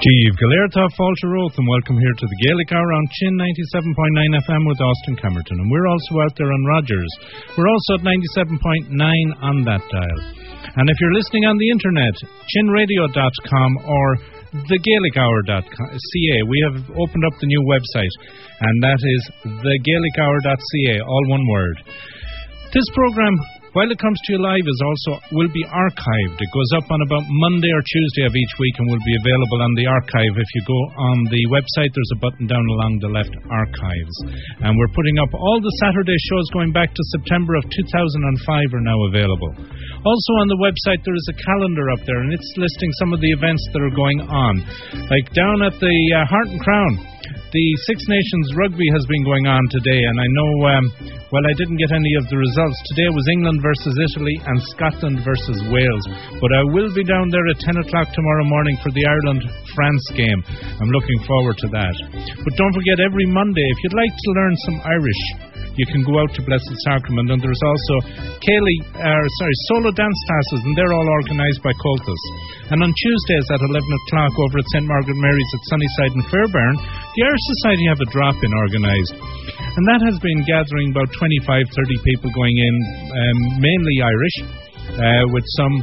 Steve Galerta, Falter Oath, and welcome here to the Gaelic Hour on Chin 97.9 FM with Austin Camerton. And we're also out there on Rogers. We're also at 97.9 on that dial. And if you're listening on the internet, chinradio.com or thegaelichour.ca, we have opened up the new website, and that is thegaelichour.ca, all one word. This program, while it comes to you live, will be archived. It goes up on about Monday or Tuesday of each week and will be available on the archive. If you go on the website, there's a button down along the left, Archives. And we're putting up all the Saturday shows going back to September of 2005 are now available. Also on the website, there is a calendar up there, and it's listing some of the events that are going on. Like down at the Heart and Crown, the Six Nations Rugby has been going on today, and I know, I didn't get any of the results. Today was England versus Italy and Scotland versus Wales, but I will be down there at 10 o'clock tomorrow morning for the Ireland-France game. I'm looking forward to that. But don't forget, every Monday, if you'd like to learn some Irish, you can go out to Blessed Sacrament, and there's also solo dance classes, and they're all organised by Coltus. And on Tuesdays at 11 o'clock over at St. Margaret Mary's at Sunnyside and Fairbairn, the Irish Society have a drop-in organised. And that has been gathering about 25, 30 people going in, mainly Irish, with some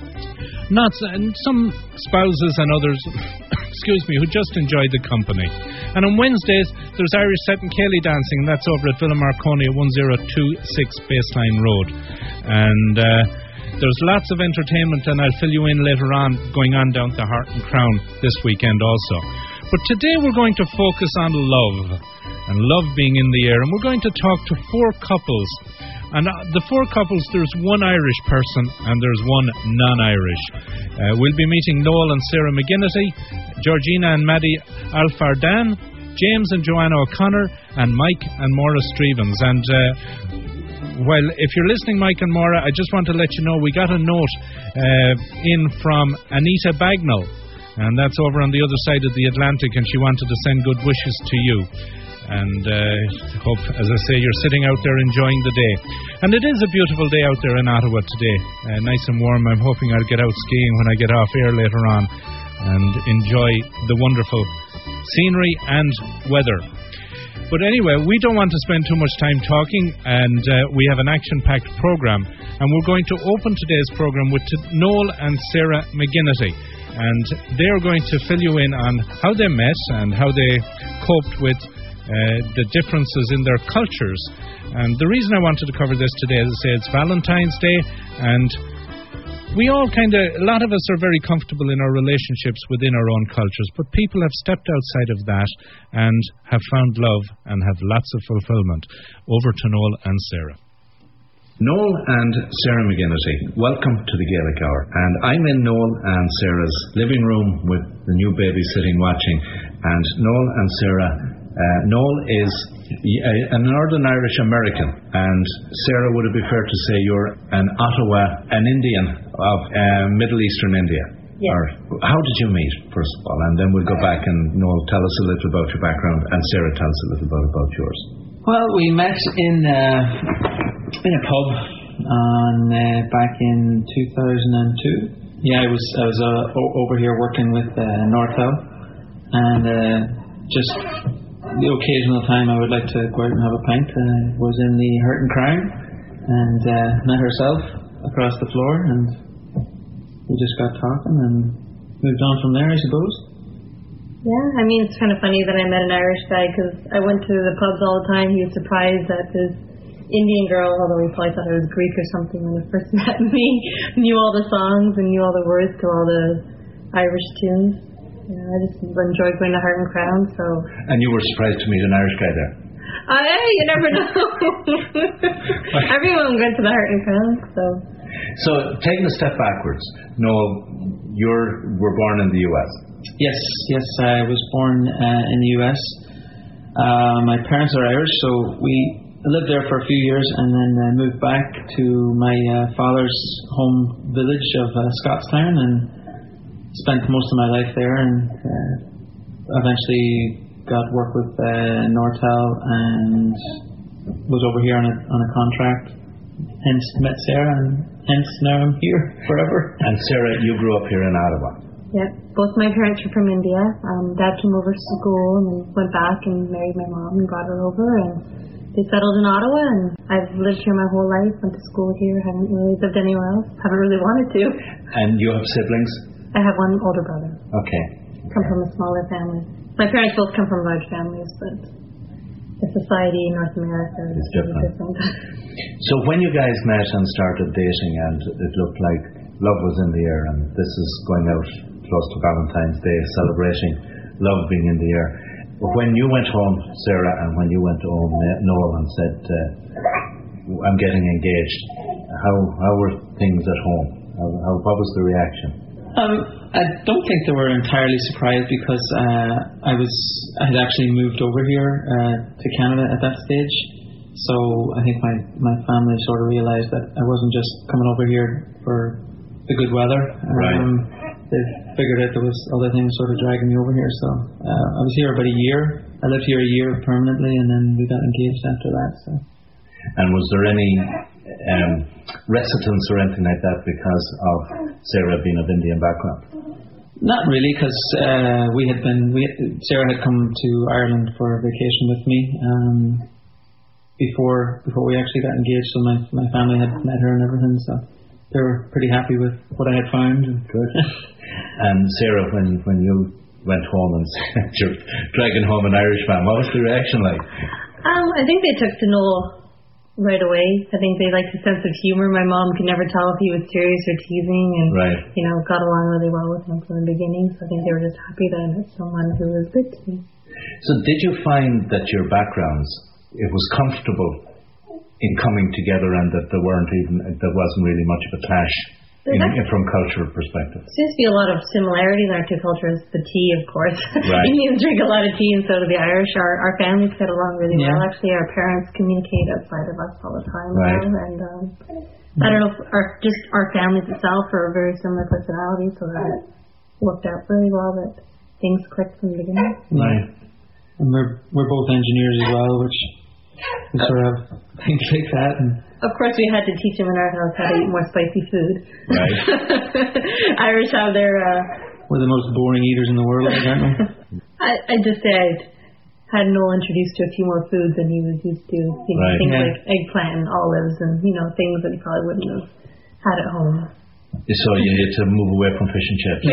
spouses and others, who just enjoy the company. And on Wednesdays, there's Irish Set and Ceilidh dancing, and that's over at Villa Marconi at 1026 Baseline Road. And there's lots of entertainment, and I'll fill you in later on, going on down to Heart and Crown this weekend also. But today we're going to focus on love, and love being in the air, and we're going to talk to four couples. And the four couples, there's one Irish person and there's one non-Irish. We'll be meeting Noel and Sarah McGinnity, Georgina and Maddie Alfardan, James and Joanna O'Connor, and Mike and Maura Strevens. And if you're listening, Mike and Maura, I just want to let you know we got a note in from Anita Bagnall, and that's over on the other side of the Atlantic, and she wanted to send good wishes to you. And hope, as I say, you're sitting out there enjoying the day. And it is a beautiful day out there in Ottawa today. Nice and warm. I'm hoping I'll get out skiing when I get off air later on and enjoy the wonderful scenery and weather. But anyway, we don't want to spend too much time talking, and we have an action-packed program. And we're going to open today's program with Noel and Sarah McGinnity. And they're going to fill you in on how they met and how they coped with the differences in their cultures. And the reason I wanted to cover this today is to say it's Valentine's Day, and we all a lot of us are very comfortable in our relationships within our own cultures, but people have stepped outside of that and have found love and have lots of fulfillment. Over to Noel and Sarah. Noel and Sarah McGinnity, welcome to the Gaelic Hour. And I'm in Noel and Sarah's living room with the new baby sitting watching. And Noel and Sarah, Noel is a Northern Irish American, and Sarah, would it be fair to say you're an Indian of Middle Eastern India? Yes. Or how did you meet, first of all? And then we'll go back and Noel, tell us a little about your background, and Sarah, tell us a little about yours. Well, we met in a pub back in 2002. Yeah, I was over here working with Nortel, and just the occasional time I would like to go out and have a pint. Was in the Heart and Crown and met herself across the floor, and we just got talking and moved on from there, I suppose. Yeah, I mean, it's kind of funny that I met an Irish guy, because I went to the pubs all the time. He was surprised that this Indian girl, although he probably thought I was Greek or something when he first met me, knew all the songs and knew all the words to all the Irish tunes. Yeah, I just enjoyed going to Heart and Crown, so... And you were surprised to meet an Irish guy there? You never know. Everyone went to the Heart and Crown, so... So, taking a step backwards, Noel, you were born in the U.S. Yes, I was born in the U.S. My parents are Irish, so we lived there for a few years and then moved back to my father's home village of Scottstown, and spent most of my life there, and eventually got work with Nortel and was over here on a contract. Hence met Sarah, and hence now I'm here forever. And Sarah, you grew up here in Ottawa. Yeah, both my parents were from India. Dad came over to school and then went back and married my mom and brought her over, and they settled in Ottawa, and I've lived here my whole life, went to school here, haven't really lived anywhere else, haven't really wanted to. And you have siblings? I have one older brother. Okay. Come from a smaller family. My parents both come from large families, but the society in North America is really different. So when you guys met and started dating, and it looked like love was in the air, and this is going out close to Valentine's Day, celebrating love being in the air. When you went home, Sarah, and when you went home, Noel, and said, I'm getting engaged, how were things at home? What was the reaction? I don't think they were entirely surprised, because I had actually moved over here to Canada at that stage. So I think my family sort of realised that I wasn't just coming over here for the good weather. Right. They figured out there was other things sort of dragging me over here. So I was here about a year. I lived here a year permanently, and then we got engaged after that. So. And was there any reticence or anything like that because of Sarah being of Indian background? Not really, because Sarah had come to Ireland for a vacation with me before we actually got engaged. So my family had met her and everything. So they were pretty happy with what I had found. Good. And Sarah, when you went home and said you're dragging home an Irish man, what was the reaction like? I think they took to Noel right away. I think they liked his sense of humor. My mom could never tell if he was serious or teasing, and got along really well with him from the beginning. So I think they were just happy that I met someone who was good to me. So did you find that your backgrounds, it was comfortable in coming together, and that there wasn't really much of a clash from cultural perspective? There seems to be a lot of similarities in our two cultures. The tea, of course. Right. Indians drink a lot of tea, and so do the Irish. Our families get along really well. Actually, our parents communicate outside of us all the time. Right. Now, and I don't know if our families itself are very similar personalities, so that it worked out very well. That things clicked from the beginning. Right. And we're both engineers as well, which we sort of things like that. And of course, we had to teach him in our house how to eat more spicy food. Right. Irish have their... we're the most boring eaters in the world, aren't we? I just say I had Noel introduced to a few more foods than he was used to. Things like eggplant and olives and, things that he probably wouldn't have had at home. So you need to move away from fish and chips.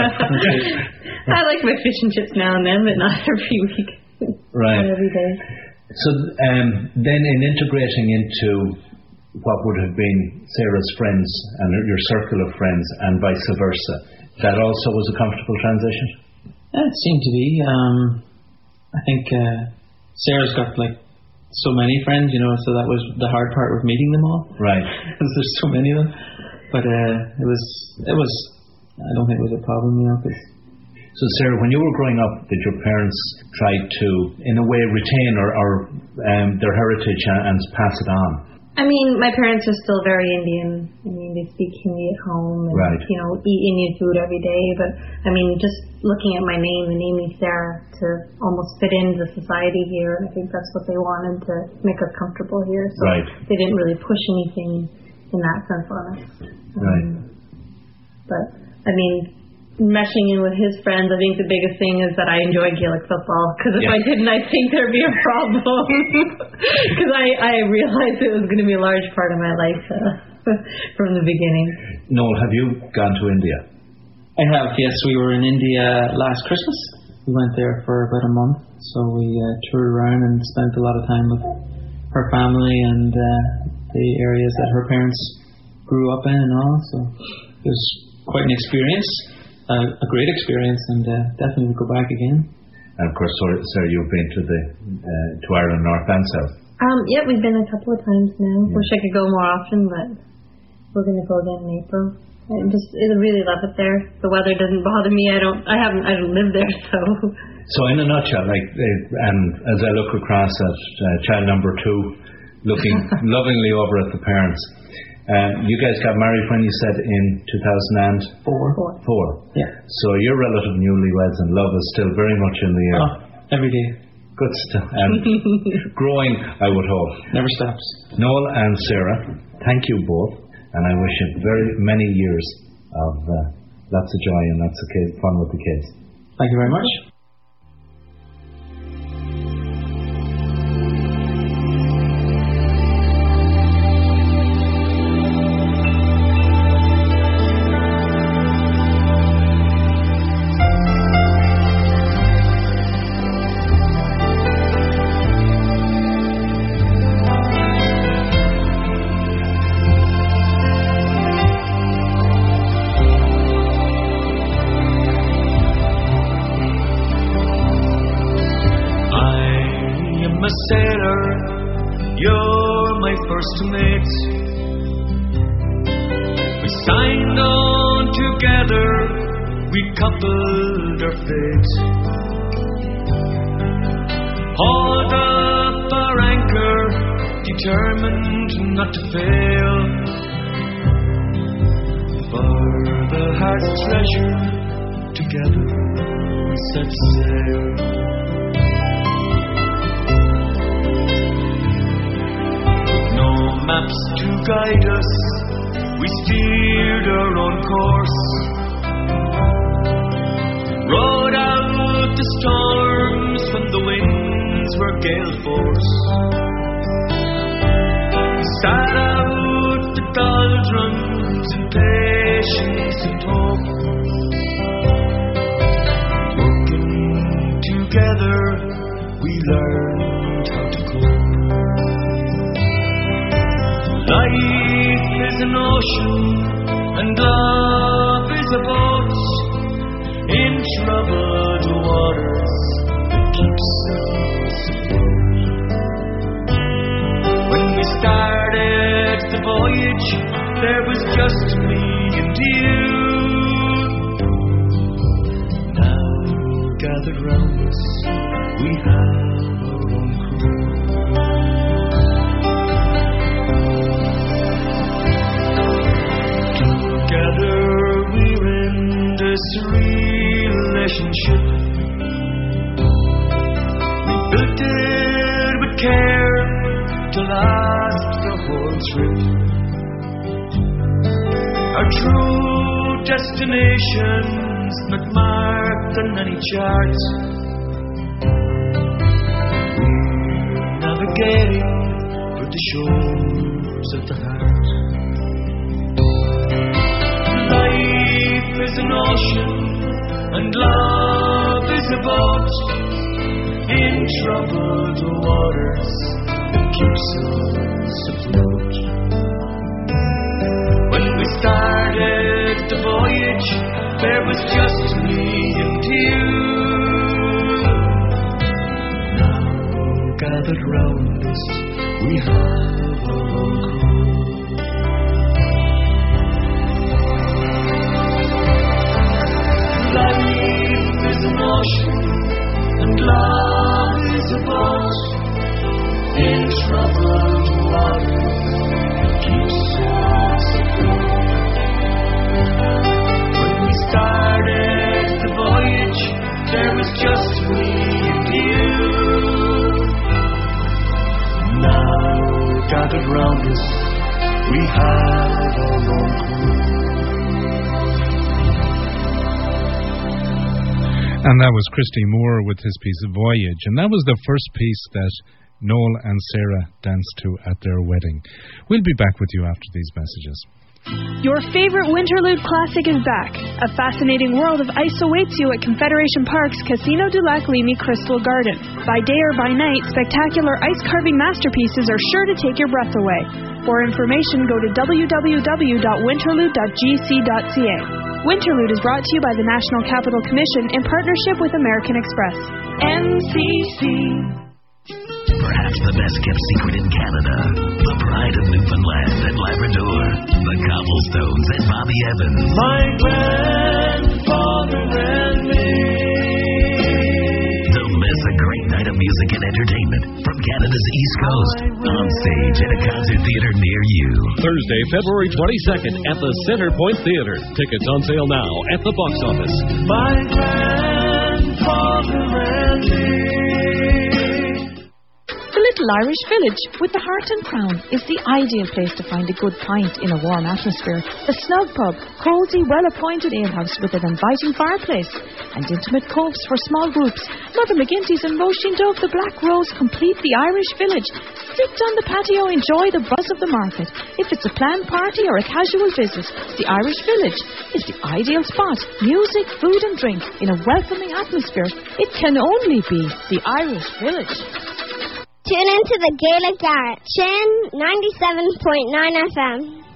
Yeah. I like my fish and chips now and then, but not every week. Right. Not every day. So then in integrating into what would have been Sarah's friends and your circle of friends and vice versa, that also was a comfortable transition? It seemed to be. I think Sarah's got so many friends, so that was the hard part with meeting them all. Right. Because there's so many of them. But it was. I don't think it was a problem, So Sarah, when you were growing up, did your parents try to, in a way, retain or their heritage and pass it on? I mean, my parents are still very Indian. I mean, they speak Hindi at home and, eat Indian food every day. But, I mean, just looking at my name, the name is Sarah, to almost fit into society here. And I think that's what they wanted, to make us comfortable here. So they didn't really push anything in that sense on us. But, I mean, meshing in with his friends, I think the biggest thing is that I enjoy Gaelic football, because if I didn't, I think there'd be a problem, because I realized it was going to be a large part of my life from the beginning. Noel, have you gone to India? I have, yes. We were in India last Christmas. We went there for about a month, so we toured around and spent a lot of time with her family and the areas that her parents grew up in and all, so it was quite an experience. A great experience, and definitely would go back again. And of course, Sarah, you've been to Ireland North and South. Yeah, we've been a couple of times now. Wish I could go more often, but we're going to go again in April. I really love it there. The weather doesn't bother me. I don't live there, so. So in a nutshell, and as I look across at child number 2, looking lovingly over at the parents. You guys got married when you said in 2004? Yeah. So you're relative newlyweds, and love is still very much in the air. Oh, every day. Good stuff. And growing, I would hope. Never stops. Noel and Sarah, thank you both, and I wish you very many years of lots of joy and lots of fun with the kids. Thank you very much. Determined not to fail, for the heart's treasure, together we set sail. With no maps to guide us, we steered our own course, rode out the storms when the winds were gale force. Sat out the doldrums in patience and hope, working together we learned how to cope. Life is an ocean and love is a boat in troubled waters that keeps us afloat. When we started the voyage, there was just me and you. Now gathered round us, we have our own crew. Together we're in this relationship. We built it with care to last the whole trip. Our true destination's not marked on any chart. We're navigating for the shores of the heart. Life is an ocean and love is a boat in troubled waters that keeps us afloat. When we started the voyage, there was just me and you. Now gathered round us, we have our own crew. Life is an ocean and love is a boat in troubled waters that keeps us afloat. When we started the voyage, there was just me and you. Now gathered round us, we have our own crew. And that was Christy Moore with his piece Voyage. And that was the first piece that Noel and Sarah danced to at their wedding. We'll be back with you after these messages. Your favorite Winterlude classic is back. A fascinating world of ice awaits you at Confederation Park's Casino du Lac Leamy Crystal Garden. By day or by night, spectacular ice carving masterpieces are sure to take your breath away. For information, go to www.winterlude.gc.ca. Winterlude is brought to you by the National Capital Commission in partnership with American Express. NCC. Perhaps the best-kept secret in Canada. The pride of Newfoundland and Labrador. The Cobblestones and Bobby Evans. My grandfather and me. Don't miss a great night of music and entertainment from Canada's East Coast. On stage at a concert theater near you. Thursday, February 22nd at the Centrepoint Theater. Tickets on sale now at the box office. My grandfather and me. Little Irish Village with the Heart and Crown is the ideal place to find a good pint in a warm atmosphere. A snug pub, cosy, well-appointed alehouse with an inviting fireplace and intimate coves for small groups. Mother McGinty's and Roisin Dove the Black Rose complete the Irish Village. Sit on the patio, enjoy the buzz of the market. If it's a planned party or a casual visit, the Irish Village is the ideal spot. Music, food and drink in a welcoming atmosphere. It can only be the Irish Village. Tune into the Gaelic Hour, Chin 97.9 FM.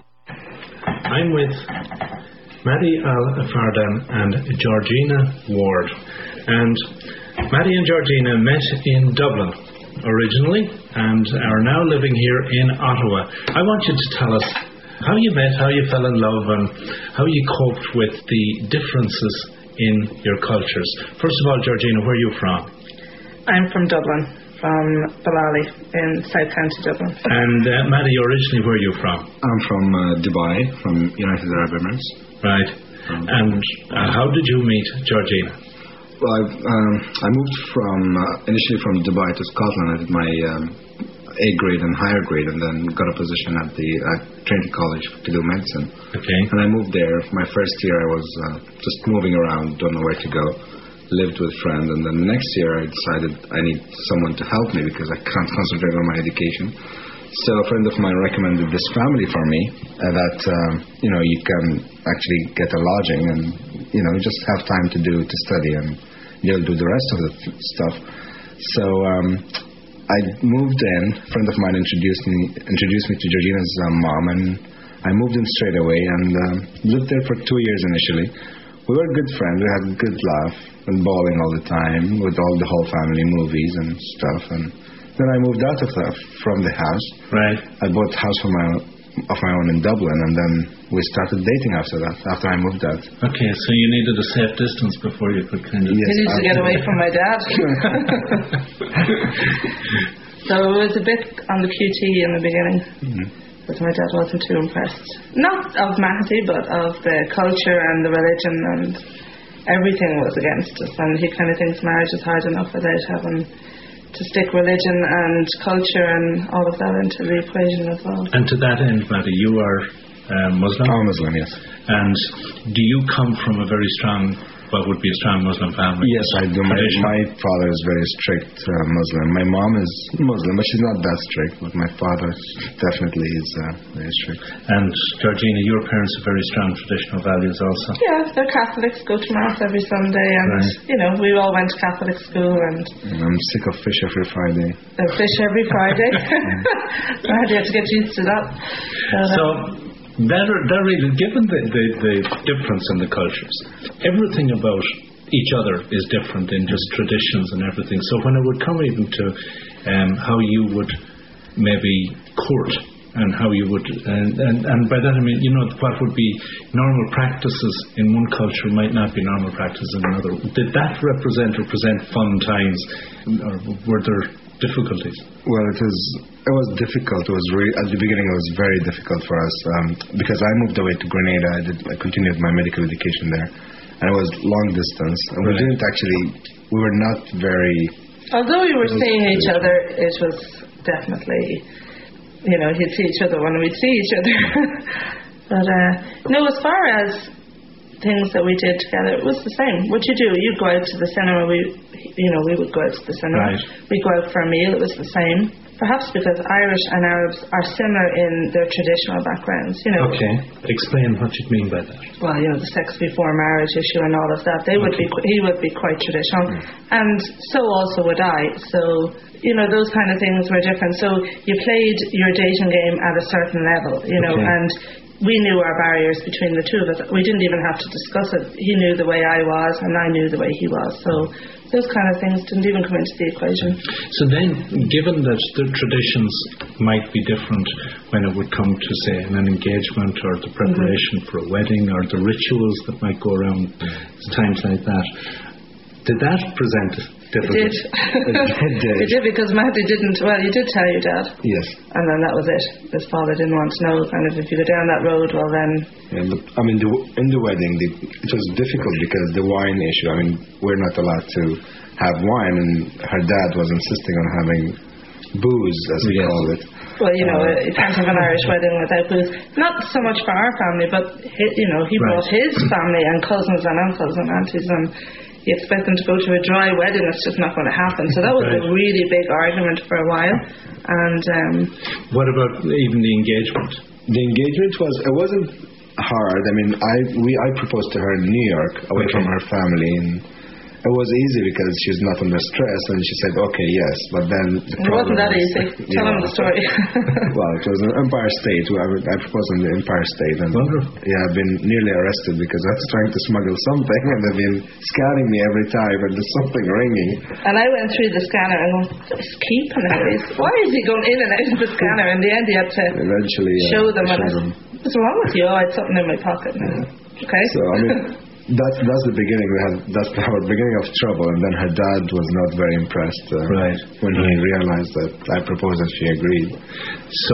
I'm with Maddie Al-Fardan and Georgina Ward. And Maddie and Georgina met in Dublin originally and are now living here in Ottawa. I want you to tell us how you met, how you fell in love, and how you coped with the differences in your cultures. First of all, Georgina, where are you from? I'm from Dublin, from Ballally in South County Dublin. And Maddie, originally where are you from? I'm from Dubai, from United Arab Emirates. Right. And how did you meet Georgina? Well, I moved initially from Dubai to Scotland. I did my A grade and higher grade, and then got a position at Trinity College to do medicine. Okay. And I moved there. My first year I was just moving around, don't know where to go. Lived with friends, and then the next year I decided I need someone to help me because I can't concentrate on my education. So a friend of mine recommended this family for me that you can actually get a lodging and just have time to study, and you'll do the rest of the stuff. So I moved in. A friend of mine introduced me to Georgina's mom, and I moved in straight away and lived there for 2 years initially. We were good friends. We had a good laugh and bowling all the time with all the whole family, movies and stuff. And then I moved out from the house. Right. I bought a house of my own in Dublin, and then we started dating after that. After I moved out. Okay, so you needed a safe distance before you could kind of. Yes, you needed to get away from my dad. So it was a bit on the QT in the beginning. Mm-hmm. Because my dad wasn't too impressed. Not of Mahdi, but of the culture and the religion, and everything was against us. And he kind of thinks marriage is hard enough without having to stick religion and culture and all of that into the equation as well. And to that end, Maddie, you are Muslim? I'm Muslim, yes. And do you come from a very strong, what would be a strong Muslim family? Yes, I do. My father is very strict Muslim. My mom is Muslim, but she's not that strict. But my father definitely is very strict. And Georgina, your parents have very strong traditional values also. Yeah, they're Catholics, go to Mass every Sunday, and we all went to Catholic school. And I'm sick of fish every Friday. Fish every Friday? I had to get used to that. That really, given the difference in the cultures, everything about each other is different in just traditions and everything. So when it would come even to how you would maybe court and how you would, and by that I mean, what would be normal practices in one culture might not be normal practices in another. Did that represent or present fun times, or were there difficulties? Well, it was difficult. It was at the beginning. It was very difficult for us because I moved away to Grenada. I continued my medical education there, and it was long distance. And we were not very. Although we were seeing each other, it was definitely, you'd see each other when we'd see each other. But as far as things that we did together, it was the same. What you do, you'd go out to the cinema. We would go out to the cinema. Right. We'd go out for a meal. It was the same. Perhaps because Irish and Arabs are similar in their traditional backgrounds. Okay. Explain what you mean by that. Well, the sex before marriage issue and all of that. He would be quite traditional, and so also would I. So those kind of things were different. So you played your dating game at a certain level, and we knew our barriers between the two of us. We didn't even have to discuss it. He knew the way I was, and I knew the way he was. So those kind of things didn't even come into the equation. So then, given that the traditions might be different when it would come to, say, an engagement or the preparation for a wedding or the rituals that might go around times like that, did that present difficulties? It did. It did, because Mahdi didn't. Well, you did tell your dad. Yes. And then that was it. His father didn't want to know. Kind of, if you go down that road, well then. Yeah, but I mean, in the wedding, it was difficult because the wine issue. I mean, we're not allowed to have wine, and her dad was insisting on having booze, as we call it. Well, you know, you can't have an Irish wedding without booze. Not so much for our family, but he brought his family and cousins and uncles and aunties, and you expect them to go to a dry wedding. It's just not going to happen. So that was a really big argument for a while. And what about even the engagement? The engagement wasn't hard. I mean, I proposed to her in New York, away from her family, and it was easy because she's not under stress, and she said, okay, yes. But then it wasn't that easy. Tell them the story. Well, it was in Empire State. I proposed in the Empire State, and I've been nearly arrested because I was trying to smuggle something, and they've been scanning me every time, and there's something ringing. And I went through the scanner and going, this keep nowadays. Why is he going in and out of the scanner? In the end, you had to eventually show them. What's wrong with you? I had something in my pocket. Okay. So I mean. That's the beginning. That's our beginning of trouble, and then her dad was not very impressed when he realized that I proposed and she agreed. So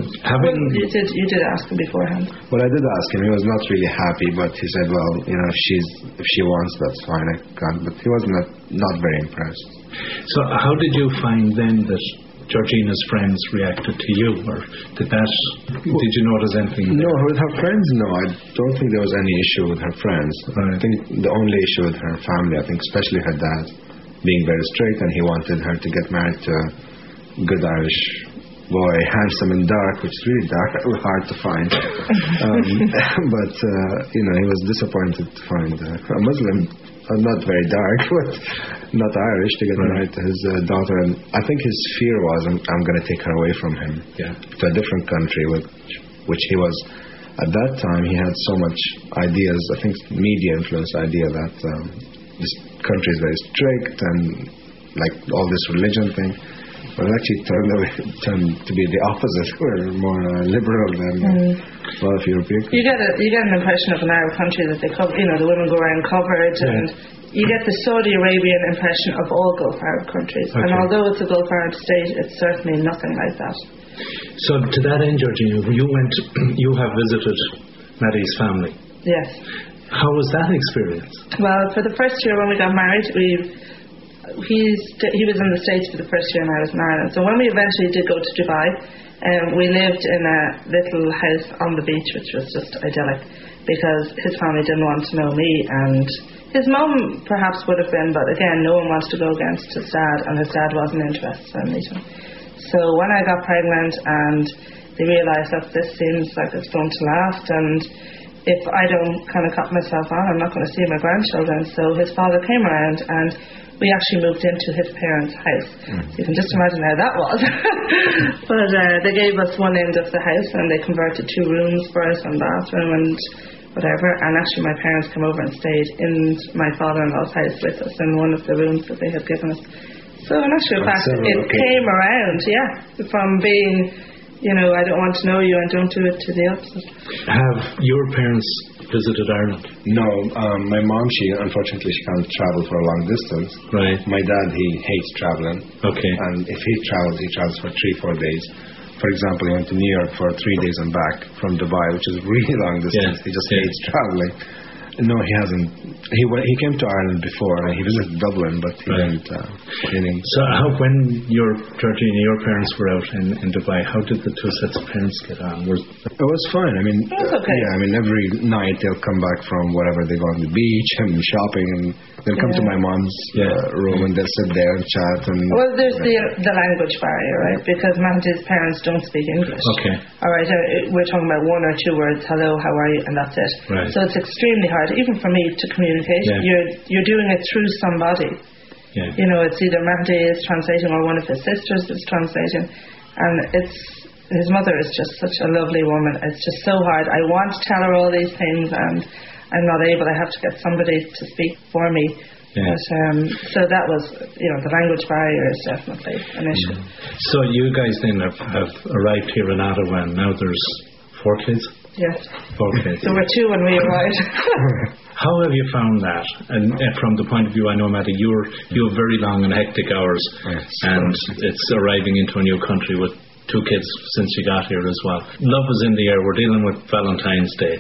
you did ask him beforehand. Well, I did ask him. He was not really happy, but he said, "Well, you know, if she wants, that's fine. I can't." But he was not very impressed. So how did you find then that Georgina's friends reacted to you, or did you notice anything there? No, with her friends, no. I don't think there was any issue with her friends. I think the only issue with her family, I think especially her dad, being very strict, and he wanted her to get married to a good Irish boy, handsome and dark, which is really dark, hard to find. But he was disappointed to find a Muslim, not very dark, but not Irish, to get married to his daughter. And I think his fear was, I'm going to take her away from him to a different country, which he was, at that time, he had so much ideas, I think media influenced idea that this country is very strict and like all this religion thing. But it actually turned to be the opposite. We're more liberal than a lot of European countries. You get an impression of an Arab country that they cover, the women go around covered, and you get the Saudi Arabian impression of all Gulf Arab countries. And although it's a Gulf Arab state, it's certainly nothing like that. So to that end, Georgina, you have visited Maddie's family. Yes. How was that experience? Well, for the first year when we got married, he was in the States for the first year and I was in Ireland. So when we eventually did go to Dubai, we lived in a little house on the beach, which was just idyllic, because his family didn't want to know me, and his mum perhaps would have been, but again, no one wants to go against his dad, and his dad wasn't interested in meeting. So when I got pregnant and they realised that this seems like it's going to last, and if I don't kind of cut myself on, I'm not going to see my grandchildren. So his father came around and we actually moved into his parents' house. So you can just imagine how that was. But they gave us one end of the house and they converted 2 rooms for us and bathroom and whatever. And actually my parents came over and stayed in my father-in-law's house with us in one of the rooms that they had given us. So in actual fact, it came around, from being, I don't want to know you and don't do it, to the opposite. Have your parents visited Ireland? No, my mom, unfortunately she can't travel for a long distance. Right. My dad, he hates traveling. Okay. And if he travels for 3-4 days. For example, he went to New York for 3 days and back from Dubai, which is really long distance. He just hates traveling. No, he hasn't. He came to Ireland before, and he visited Dublin, but he didn't. So, when Georgina, your parents were out in Dubai, how did the 2 sets of parents get on? It was fine. I mean, it was okay. Every night they'll come back from whatever they go on the beach and shopping, and they'll come to my mom's room and they'll sit there and chat. Well, there's the language barrier, right? Because Mahdi's parents don't speak English. Okay. All right, we're talking about 1 or 2 words, hello, how are you, and that's it. Right. So it's extremely hard, even for me, to communicate. You're doing it through somebody. It's either Mahdi is translating or one of his sisters is translating, and his mother is just such a lovely woman. It's just so hard. I want to tell her all these things and I'm not able. I have to get somebody to speak for me. But, so that was, the language barrier is definitely an issue. So you guys then have arrived here in Ottawa, and now there's 4 kids? Yes. 4 kids. There were 2 when we arrived. How have you found that? And from the point of view, I know, Maddie, you have very long and hectic hours, and it's arriving into a new country with 2 kids since you got here as well. Love is in the air. We're dealing with Valentine's Day.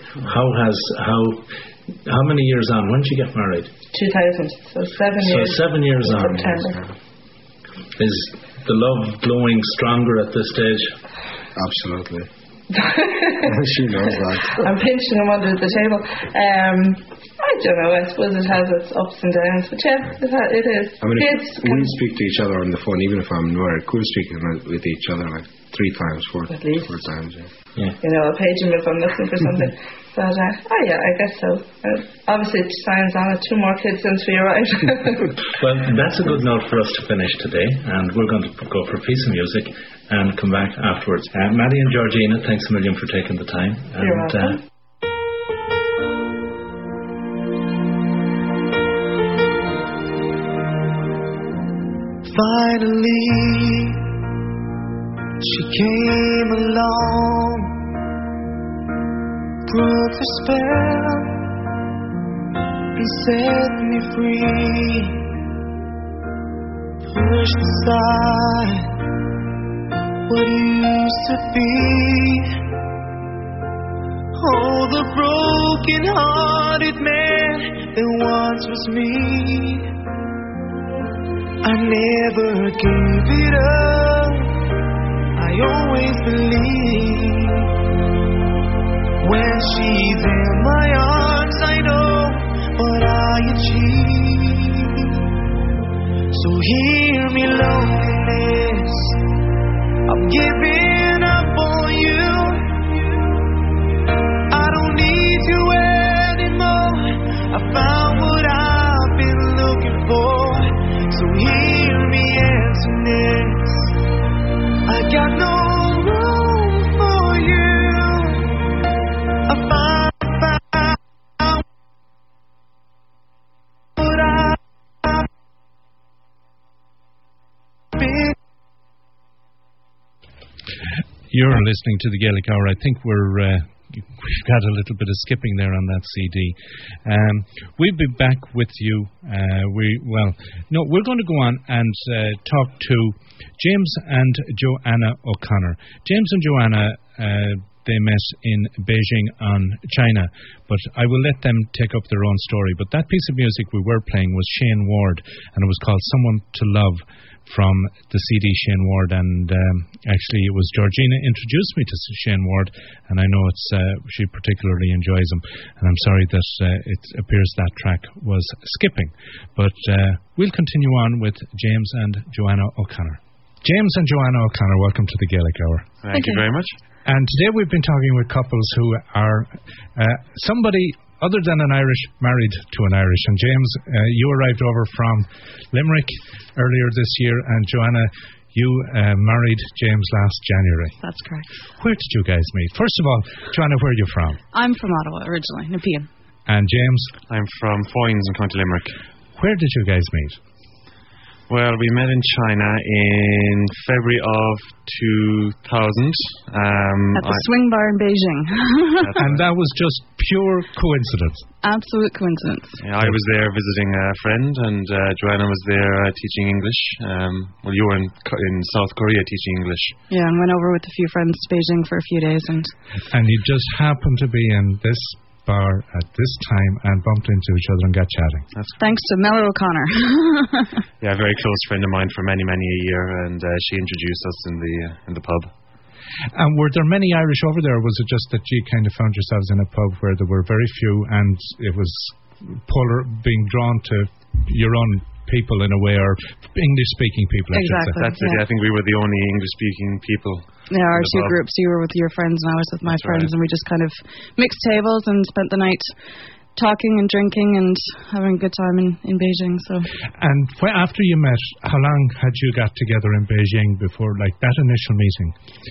How many years on? When did you get married? 2000. So 7 years. So 7 years on. September. the love glowing stronger at this stage? Absolutely. She knows that. I'm pinching him under the table. I don't know. I suppose it has its ups and downs, but yeah, it is. I mean, we speak to each other on the phone, even if I'm nowhere. Cool speaking with each other like 3 times, 4 times. Yeah. You know, I'll page him if I'm looking for something. But yeah, I guess so. Obviously, it signs on it. 2 more kids since we arrived. Well, that's a good note for us to finish today, and we're going to go for a piece of music and come back afterwards. Maddie and Georgina, thanks a million for taking the time. You're welcome. Finally, she came along, broke the spell, and set me free. Pushed aside what used to be. Oh, the broken-hearted man that once was me. I never gave it up. I always believe when she's in my arms, I know what I achieve. So hear me, loneliness, I'm giving up on you. I don't need you anymore. I found what I've been looking for. So hear me, emptiness, I got no room for you. I found what I've been. You're listening to the Gaelic Hour. I think we've got a little bit of skipping there on that CD. We'll be back with you. We're going to go on and talk to James and Joanna O'Connor. James and Joanna, they met in Beijing on China, but I will let them take up their own story. But that piece of music we were playing was Shane Ward, and it was called Someone to Love, from the CD Shane Ward, and actually it was Georgina introduced me to Shane Ward, and I know she particularly enjoys him, and I'm sorry that it appears that track was skipping, but we'll continue on with James and Joanna O'Connor. James and Joanna O'Connor, welcome to the Gaelic Hour. Thank you very much. And today we've been talking with couples who are somebody other than an Irish married to an Irish. And James, you arrived over from Limerick earlier this year, and Joanna, you married James last January. That's correct. Where did you guys meet? First of all, Joanna, where are you from? I'm from Ottawa originally, Nepean. And James? I'm from Foynes in County Limerick. Where did you guys meet? Well, we met in China in February of 2000. At the swing bar in Beijing. And that was just pure coincidence? Absolute coincidence. Yeah, I was there visiting a friend, and Joanna was there teaching English. Well, you were in South Korea teaching English. Yeah, and went over with a few friends to Beijing for a few days. And you just happened to be in this bar at this time and bumped into each other and got chatting. Thanks to Mella O'Connor. Yeah, a very close friend of mine for many, many a year, and she introduced us in the pub. And were there many Irish over there, or was it just that you kind of found yourselves in a pub where there were very few and it was being drawn to your own people in a way, or English-speaking people? Exactly. That's it. I think we were the only English-speaking people. Yeah, our two groups. You were with your friends and I was with my friends, and we just kind of mixed tables and spent the night talking and drinking and having a good time in Beijing. So. And after you met, how long had you got together in Beijing before, like, that initial meeting?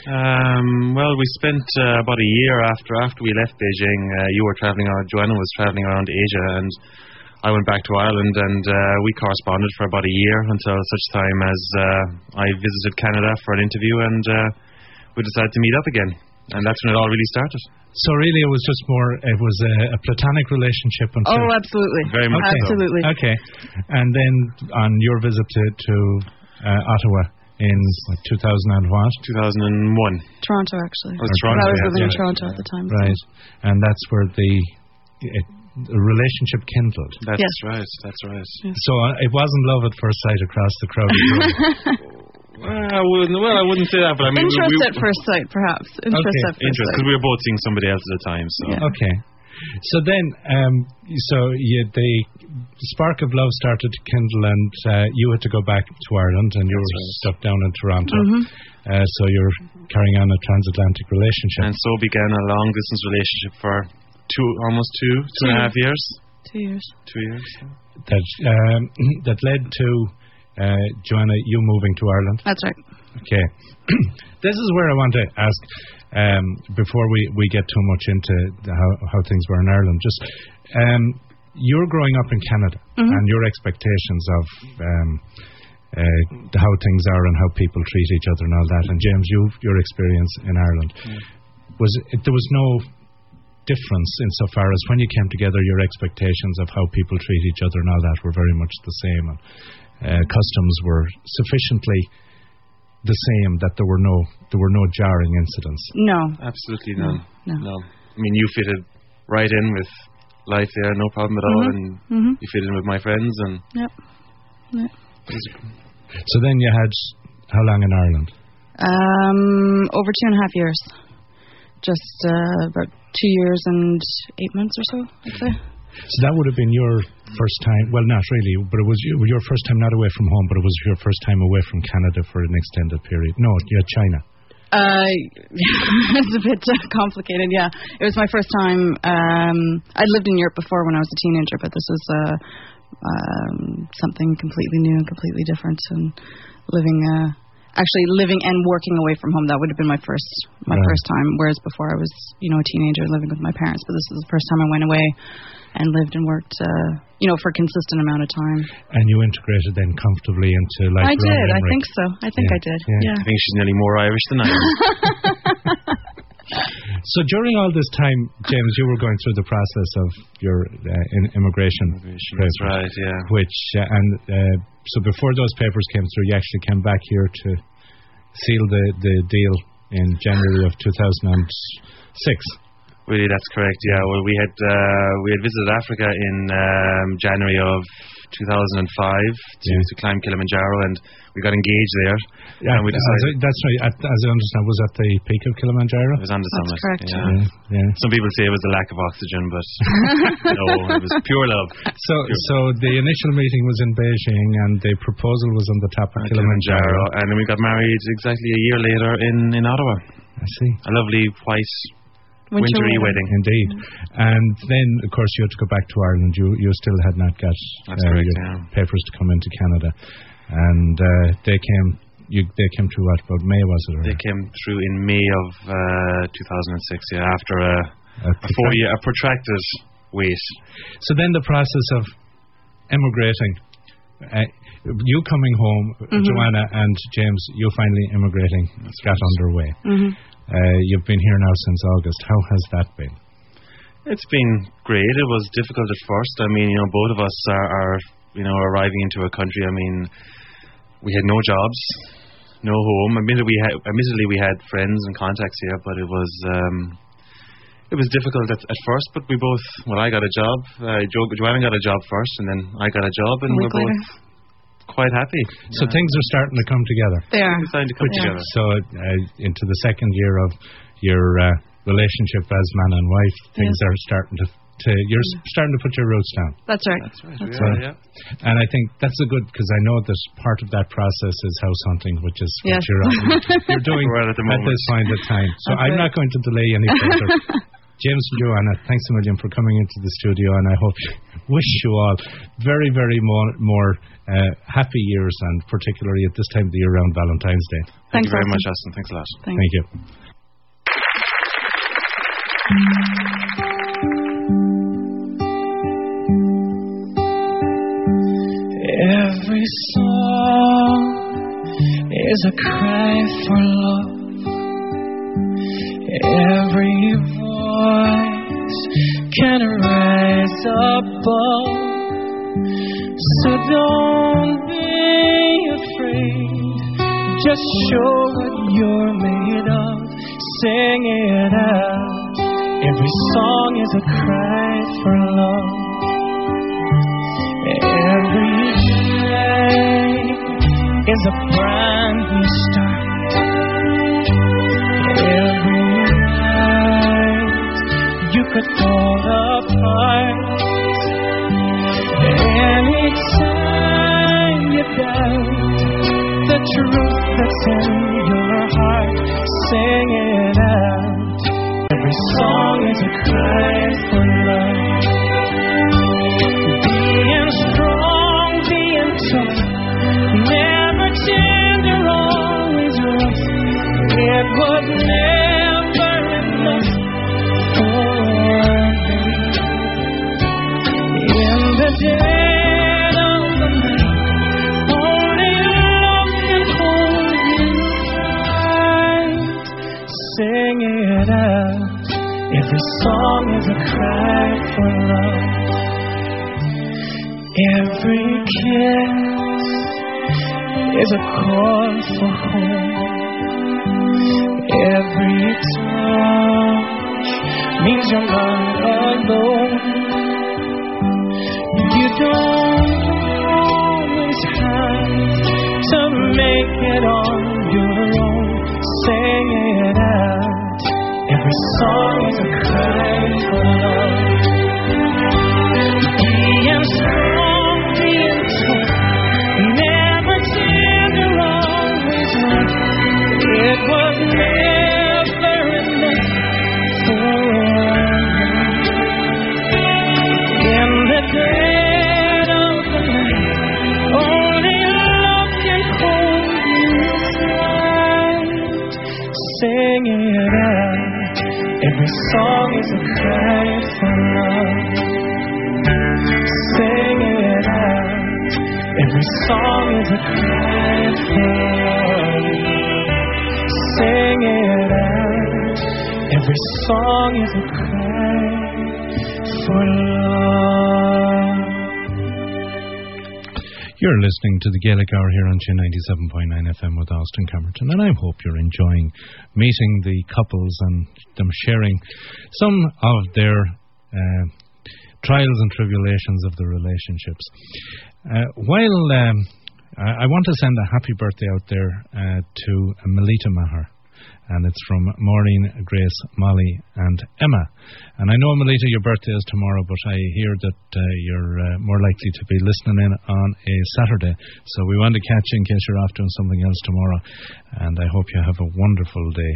Well, we spent about a year after we left Beijing. You were traveling around, Joanna was traveling around Asia, and I went back to Ireland, and we corresponded for about a year until such time as I visited Canada for an interview, and we decided to meet up again, and that's when it all really started. So really it was just more, it was a platonic relationship until... Oh, absolutely. Very much absolutely. So. Okay. And then on your visit to Ottawa in 2000 and what? 2001. Toronto, actually. Oh, Toronto. I was living in Toronto at the time. Right. So. And that's where the relationship kindled. That's right. Yes. So it wasn't love at first sight across the crowded room. I wouldn't say that, but I mean... Interest at first sight, perhaps. Interest at first sight. Because we were both seeing somebody else at the time, so... Yeah. Okay. So then, the spark of love started to kindle, and you had to go back to Ireland, and you were stuck down in Toronto. So you're carrying on a transatlantic relationship. And so began a long-distance relationship for almost two and a half years. 2 years. 2 years. That led to Joanna, you moving to Ireland. That's right. Okay. This is where I want to ask, before we get too much into how things were in Ireland, just you're growing up in Canada, and your expectations of how things are and how people treat each other and all that, and James, your experience in Ireland, there was no difference insofar as when you came together, your expectations of how people treat each other and all that were very much the same, and customs were sufficiently the same that there were no jarring incidents. No, absolutely none. No. I mean, you fitted right in with life there, no problem at all, and you fit in with my friends, and Yep. So then you had how long in Ireland? Over 2.5 years. Just about 2 years and 8 months or so, I'd say. So that would have been your first time, well, not really, but it was your first time not away from home, but it was your first time away from Canada for an extended period. No, you had China. It's a bit complicated, yeah. It was my first time. I'd lived in Europe before when I was a teenager, but this was something completely new and completely different, and living and working away from home. That would have been my first time, whereas before I was a teenager living with my parents, but this was the first time I went away and lived and worked for a consistent amount of time. And you integrated then comfortably into life. I did. I think so. I think I did. Yeah. I think she's nearly more Irish than I am. So during all this time, James, you were going through the process of your immigration papers. That's right, yeah. Which so before those papers came through, you actually came back here to seal the deal in January of 2006. Really, that's correct. Yeah. Well, we had visited Africa in January of 2005 to climb Kilimanjaro, and we got engaged there. Yeah, and we decided that's right. As I understand, was at the peak of Kilimanjaro? It was on the summit. That's correct. Yeah. Some people say it was the lack of oxygen, but no, it was pure love. So the initial meeting was in Beijing, and the proposal was on the top of Kilimanjaro, and then we got married exactly a year later in Ottawa. I see. A lovely white wintery wedding. Indeed. And then, of course, you had to go back to Ireland. You still had not got your papers to come into Canada. And they came through what, about May, was it? Or? They came through in May of 2006, after a 4-year, a protracted wait. So then the process of emigrating, you coming home, Joanna and James, you finally immigrating, got underway. You've been here now since August. How has that been? It's been great. It was difficult at first. I mean, both of us are arriving into a country. I mean, we had no jobs, no home. Admittedly, we had friends and contacts here, but it was difficult at first. But we both, I got a job. Joanna got a job first, and then I got a job, and we're both quite happy. So things are starting to come together. They are. They're starting to come together. So into the second year of your relationship as man and wife, things are starting to you're starting to put your roots down. That's right. That's right. And I think that's good, because I know that part of that process is house hunting, which is what you're doing at this point of time. So I'm not going to delay any further. James and Joanna, thanks a million for coming into the studio, and I wish you all very, very more happy years, and particularly at this time of the year around Valentine's Day. Thank you very much, Austin. Thanks a lot. Thank you. Every song is a cry for love. Every voice can rise above. So don't be afraid. Just show what you're made of. Sing it out. Every song is a cry for love. Every day is a brand new start. Every night you could fall apart. Anytime you doubt the truth that's in your heart, sing it out. Every song is a cry for love. Being strong, being tough, never tender, always rough. It was never enough for me. In the dead of the night, only love can hold you tight. Sing it out. Every song is a cry for love. Every kiss is a call for home. Every touch means you're not alone. You don't always have to make it on your own. Sing it out. Every song is a cry for love. Being strong, being tough, never tender, always rough. It was never enough for me. In the dead of the night, only love can hold you tight. Sing it out. Every song is a cry for love. Sing it out. Every song is a cry for love. Sing it out. Every song is a cry for love. You're listening to the Gaelic Hour here on Chin 97.9 FM with Austin Camerton, and I hope you're enjoying meeting the couples and them sharing some of their trials and tribulations of the relationships. While I want to send a happy birthday out there to Melita Maher. And it's from Maureen, Grace, Molly and Emma. And I know, Melita, your birthday is tomorrow, but I hear that you're more likely to be listening in on a Saturday. So we want to catch you in case you're off doing something else tomorrow. And I hope you have a wonderful day.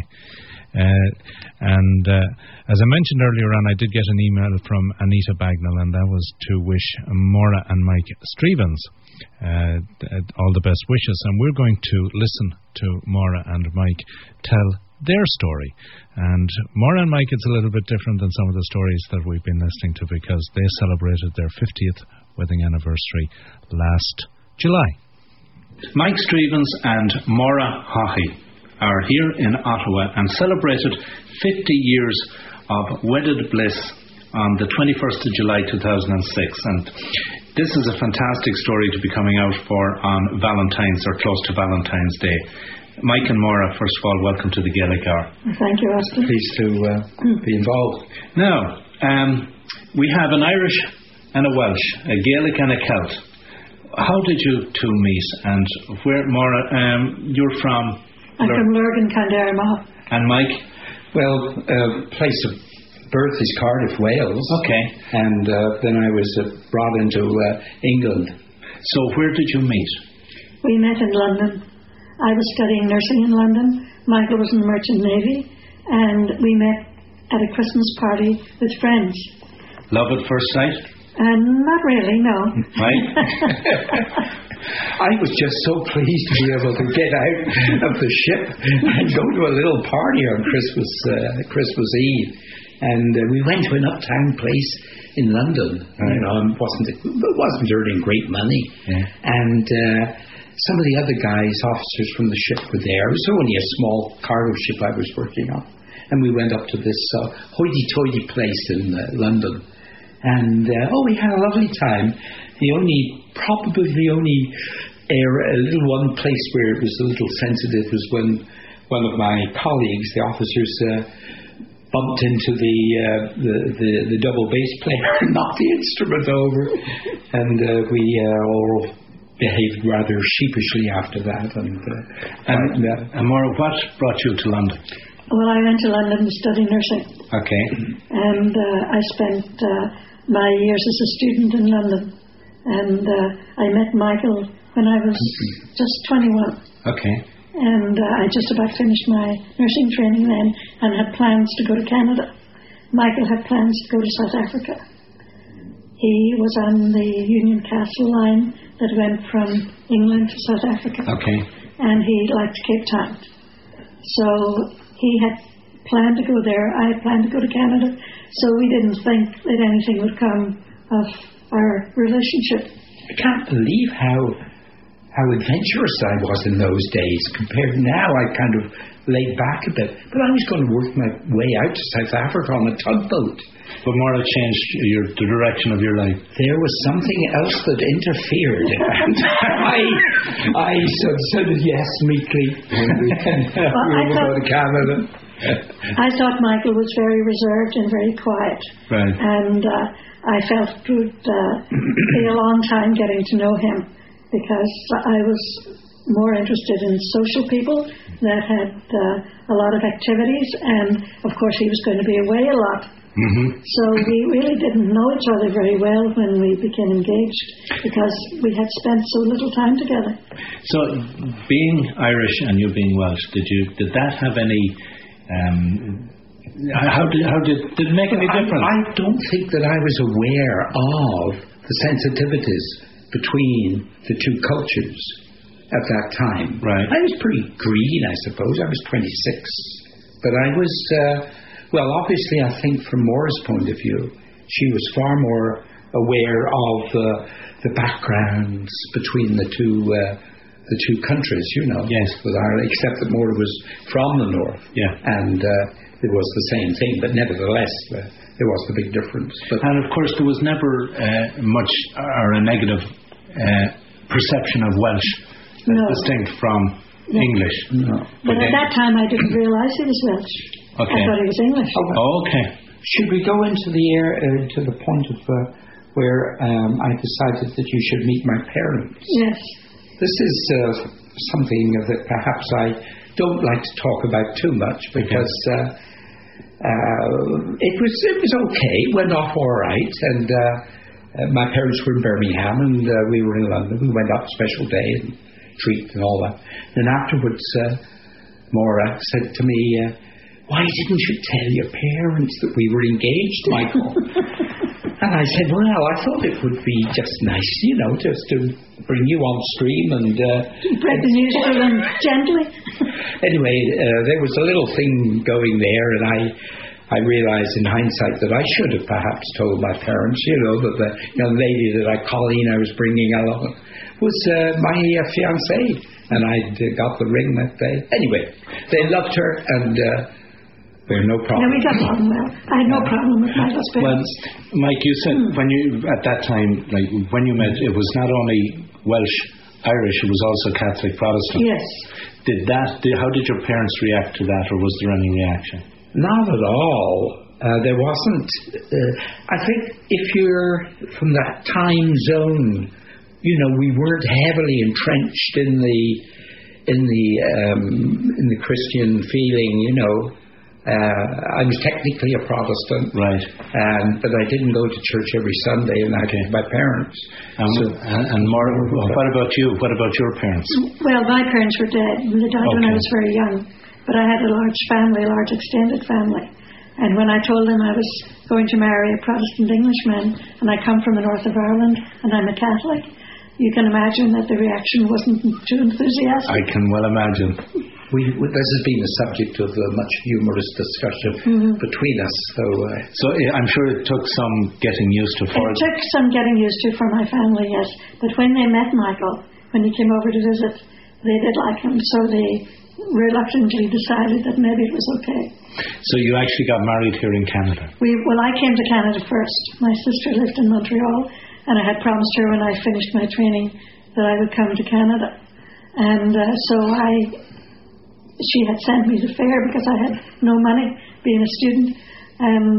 As I mentioned earlier on, I did get an email from Anita Bagnall, and that was to wish Maura and Mike Strevens all the best wishes. And we're going to listen to Maura and Mike tell their story. And Maura and Mike, it's a little bit different than some of the stories that we've been listening to, because they celebrated their 50th wedding anniversary last July. Mike Strevens and Maura Haughey are here in Ottawa and celebrated 50 years of wedded bliss on the 21st of July 2006. And this is a fantastic story to be coming out for on Valentine's or close to Valentine's Day. Mike and Maura, first of all, welcome to the Gaelic Hour. Thank you, Austin. Pleased to be involved. Now, we have an Irish and a Welsh, a Gaelic and a Celt. How did you two meet? And where, Maura, you're from? I'm from Lurgan, Canderma. And Mike? Well, place of birth is Cardiff, Wales. Okay. And then I was brought into England. So where did you meet? We met in London. I was studying nursing in London. Michael was in the Merchant Navy. And we met at a Christmas party with friends. Love at first sight? Not really, no. Right? I was just so pleased to be able to get out of the ship and go to a little party on Christmas Eve. And we went to an uptown place in London. You know, it wasn't earning great money. Yeah. And some of the other guys, officers from the ship, were there. It was only a small cargo ship I was working on. And we went up to this hoity-toity place in London. And, we had a lovely time. Probably the only a little one place where it was a little sensitive was when one of my colleagues, the officers, bumped into the double bass player and knocked the instrument over. And we all behaved rather sheepishly after that. And Maura, what brought you to London? Well, I went to London to study nursing. Okay. And I spent my years as a student in London. And I met Michael when I was just 21. Okay. And I just about finished my nursing training then and had plans to go to Canada. Michael had plans to go to South Africa. He was on the Union Castle line that went from England to South Africa. Okay. And he liked Cape Town. So he had planned to go there. I had planned to go to Canada. So we didn't think that anything would come of our relationship. I can't believe how adventurous I was in those days compared now. I kind of laid back a bit. But I was going to work my way out to South Africa on a tugboat. But Maura changed the direction of your life. There was something else that interfered. And I said yes meekly. We will go to Canada. I thought Michael was very reserved and very quiet. Right. And I felt it would be a long time getting to know him because I was more interested in social people that had a lot of activities, and of course he was going to be away a lot. Mm-hmm. So we really didn't know each other very well when we became engaged because we had spent so little time together. So being Irish and you being Welsh, did that have any how did it make any difference? I don't think that I was aware of the sensitivities between the two cultures at that time. Right. I was pretty green, I suppose. I was 26. But I was, well, obviously, I think from Maura's point of view, she was far more aware of the backgrounds between the two countries, you know. Yes. With Ireland, except that Maura was from the north. Yeah. And it was the same thing, but nevertheless, there was the big difference. But and of course, there was never much or a negative perception of Welsh distinct from English. No. But at that time, I didn't realise he was Welsh. Okay. I thought he was English. Okay. Should we go into the point of where I decided that you should meet my parents? Yes. This is something that perhaps I don't like to talk about too much because it was okay, went off all right, and my parents were in Birmingham and we were in London. We went up special day and treat and all that. Then afterwards, Maura said to me, "Why didn't you tell your parents that we were engaged, Michael?" And I said, "Well, I thought it would be just nice, you know, just to bring you on stream and spread the news to them gently." Anyway, there was a little thing going there, and I realised in hindsight that I should have perhaps told my parents, you know, that the young lady that Colleen I was bringing along was my fiancée, and I'd got the ring that day. Anyway, they loved her, and there was no problem. No, we got along well. I had no problem with my husband. Well, Mike, you said when you at that time, like when you met, it was not only Welsh, Irish, it was also Catholic Protestant. Yes. How did your parents react to that, or was there any reaction? Not at all. There wasn't. I think if you're from that time zone, you know, we weren't heavily entrenched in the Christian feeling, you know. I was technically a Protestant, right? But I didn't go to church every Sunday, and I came to my parents. And Maura, what about you? What about your parents? Well, my parents were dead. They died when I was very young. But I had a large family, a large extended family. And when I told them I was going to marry a Protestant Englishman, and I come from the north of Ireland, and I'm a Catholic, you can imagine that the reaction wasn't too enthusiastic. I can well imagine. This has been the subject of a much humorous discussion between us. So I'm sure it took some getting used to. It took some getting used to for my family, yes. But when they met Michael, when he came over to visit, they did like him, so they reluctantly decided that maybe it was okay. So you actually got married here in Canada? I came to Canada first. My sister lived in Montreal, and I had promised her when I finished my training that I would come to Canada. And so she had sent me the fare because I had no money being a student. And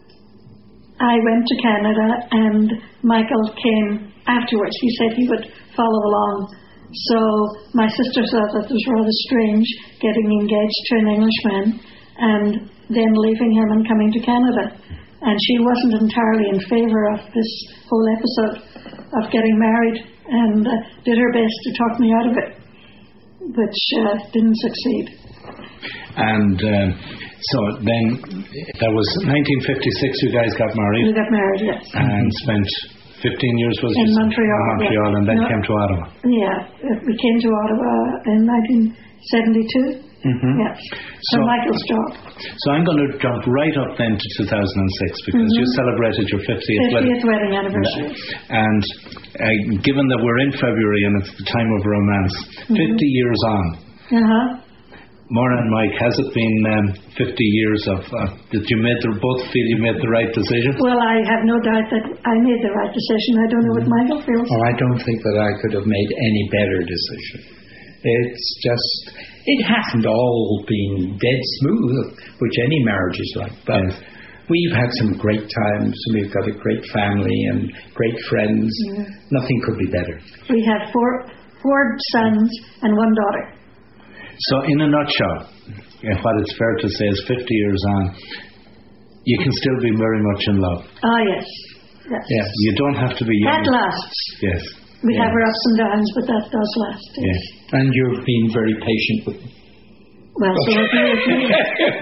I went to Canada, and Michael came afterwards. He said he would follow along. So my sister thought that was rather strange, getting engaged to an Englishman and then leaving him and coming to Canada. And she wasn't entirely in favour of this whole episode of getting married, and did her best to talk me out of it, which didn't succeed. And so then that was 1956 you guys got married? We got married, yes. And spent 15 years was in Montreal, yeah. And then came to Ottawa. Yeah, we came to Ottawa in 1972. Yes, so Michael's job. So I'm going to jump right up then to 2006 because you celebrated your 50th wedding anniversary. And given that we're in February and it's the time of romance, 50 years on. Maura and Mike, has it been 50 years of that you both feel you made the right decision? Well, I have no doubt that I made the right decision. I don't know what Michael feels. Oh, I don't think that I could have made any better decision. It's just, it hasn't all been dead smooth, which any marriage is like, but we've had some great times, and we've got a great family and great friends. Nothing could be better. We have four sons and one daughter. So in a nutshell, what it's fair to say is 50 years on, you can still be very much in love. Ah, yes. Yes. You don't have to be young. That lasts. Yes. We have our ups and downs, but that does last. Yes. And you've been very patient with me. Well, so have you with me.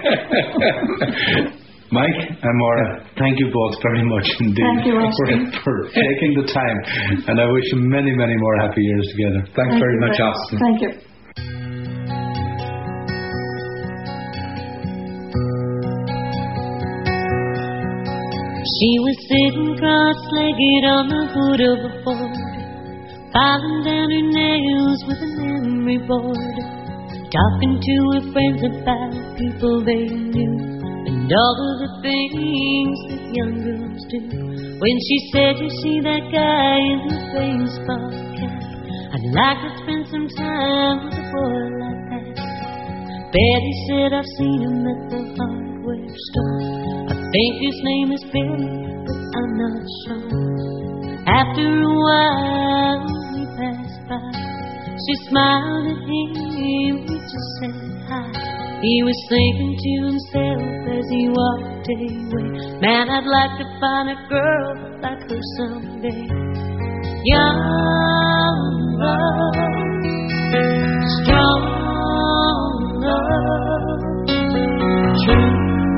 Mike and Maura, thank you both very much indeed. Thank you, Austin. for taking the time. And I wish you many, many more happy years together. Thanks very much, Austin. Thank you. She was sitting cross-legged on the hood of a Ford, filing down her nails with a memory board, talking to her friends about people they knew and all of the things that young girls do. When she said, "You see that guy in the baseball cap? I'd like to spend some time with a boy like that." Betty said, "I've seen him at the hardware store. I think his name is Billy, but I'm not sure." After a while we passed by. She smiled at him, we just said hi. He was thinking to himself as he walked away, "Man, I'd like to find a girl like her someday." Young love, strong love, true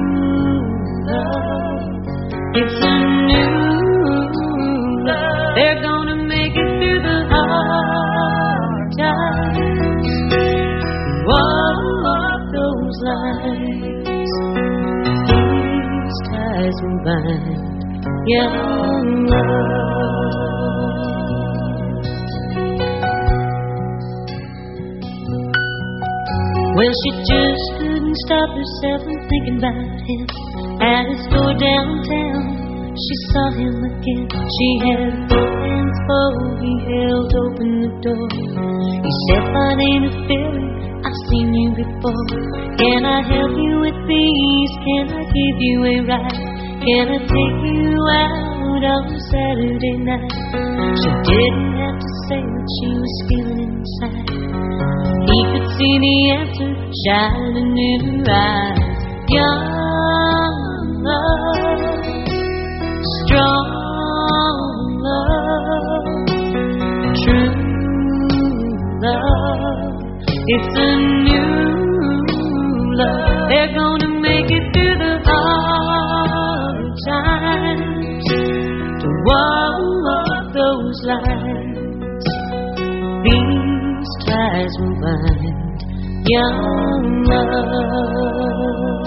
love. It's a new love. They're gonna make it through the hard times. Walk those lines. These ties will bind young love. Well, she just couldn't stop herself from thinking about him. At his store downtown, she saw him again. She had both hands full, he held open the door. He said, "My name is Billy, I've seen you before. Can I help you with these? Can I give you a ride? Can I take you out on Saturday night?" She didn't have to say what she was feeling inside. He could see the answer shining in her eyes. Young love, strong love, true love. It's a new love. They're gonna make it through the hard times to walk those lines. These ties will bind young love.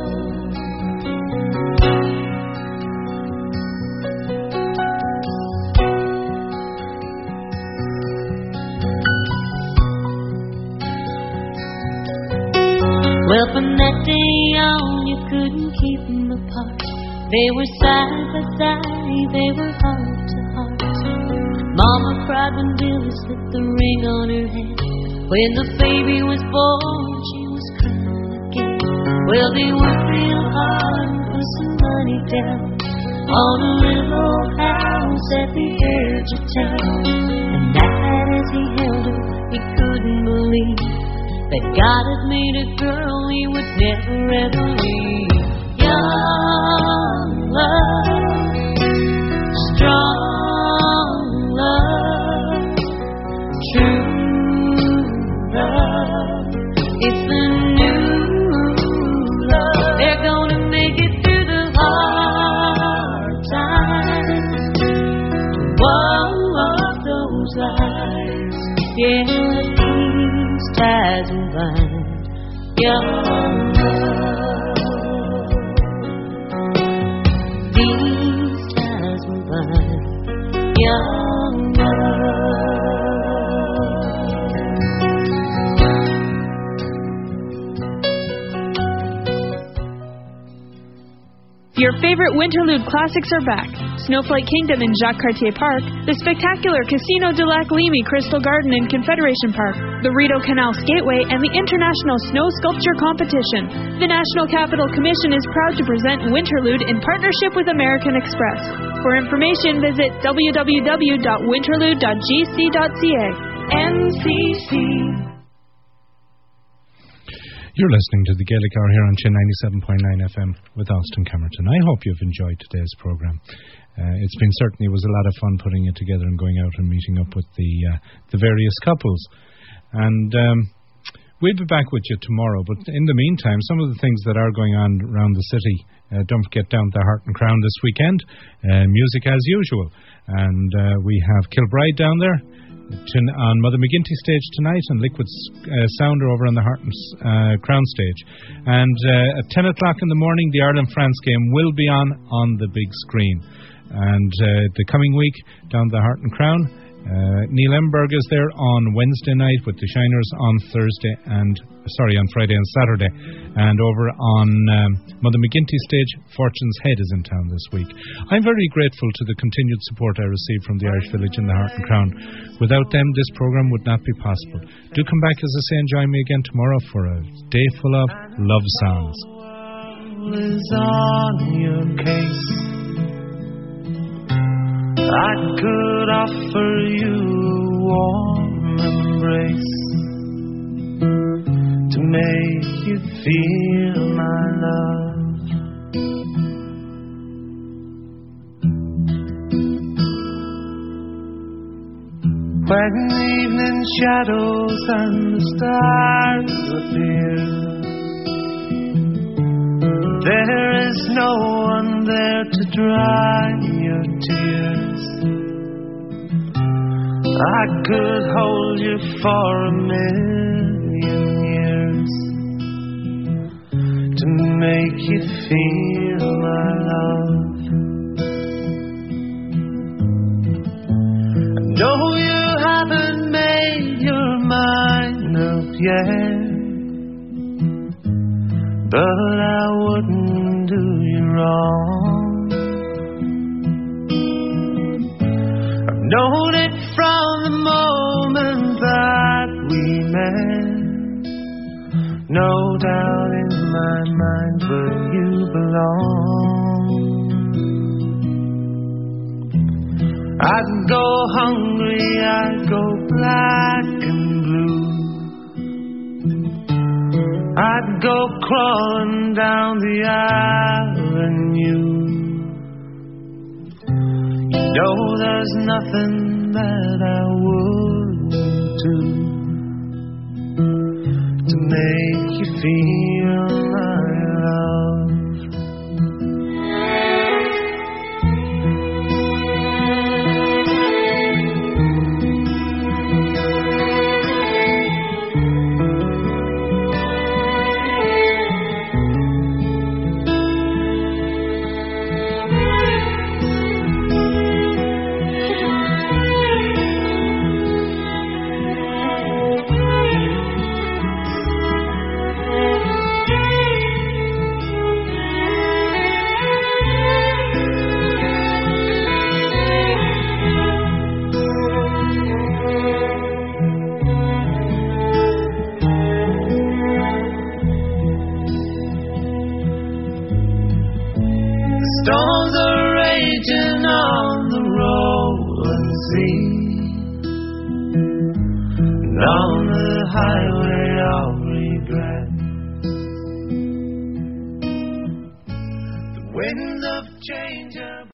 Well, from that day on, you couldn't keep them apart. They were side by side, they were heart to heart. Mama cried when Billy slipped the ring on her hand. When the baby was born, she was crying again. Well, they worked real hard and put some money down on a little old house at the edge of town. And that as he held her, he couldn't believe that God had made a girl he would never ever leave. Young love, strong love, true love, it's the new love. They're gonna make it through the hard times to walk those lines. Yeah, these ties will bind young love. These ties will bind young love. Your favorite Winterlude classics are back. Snowflake Kingdom in Jacques Cartier Park, the spectacular Casino de Lac Leamy Crystal Garden in Confederation Park, the Rideau Canal Skateway, and the International Snow Sculpture Competition. The National Capital Commission is proud to present Winterlude in partnership with American Express. For information, visit www.winterlude.gc.ca. NCC. You're listening to the Gaelic Hour here on Chin 97.9 FM with Austin Camerton. I hope you've enjoyed today's programme. It was a lot of fun putting it together and going out and meeting up with the various couples. And we'll be back with you tomorrow. But in the meantime, some of the things that are going on around the city, don't forget down to Heart and Crown this weekend. Music as usual. And we have Kilbride down there on Mother McGinty stage tonight, and Liquid Sounder over on the Heart and Crown stage. And at 10 o'clock in the morning, the Ireland-France game will be on the big screen. And the coming week, down the Heart and Crown, Neil Emberg is there on Wednesday night with the Shiners on Friday and Saturday. And over on Mother McGinty stage, Fortune's Head is in town this week. I'm very grateful to the continued support I receive from the Irish Village and the Heart and Crown. Without them, this programme would not be possible. Do come back, as I say, and join me again tomorrow for a day full of love songs. Is on your case. I could offer you a warm embrace to make you feel my love. When evening shadows and the stars appear, there is no one there to dry your tears. I could hold you for 1,000,000 years to make you feel my love. I know you haven't made your mind up yet, but I wouldn't do you wrong. I've known it from the moment that we met. No doubt in my mind where you belong. I'd go hungry, I'd go black and blue. I'd go crawling down the avenue. You know there's nothing that I wouldn't do to make you feel my love. on the highway of regret. The winds of change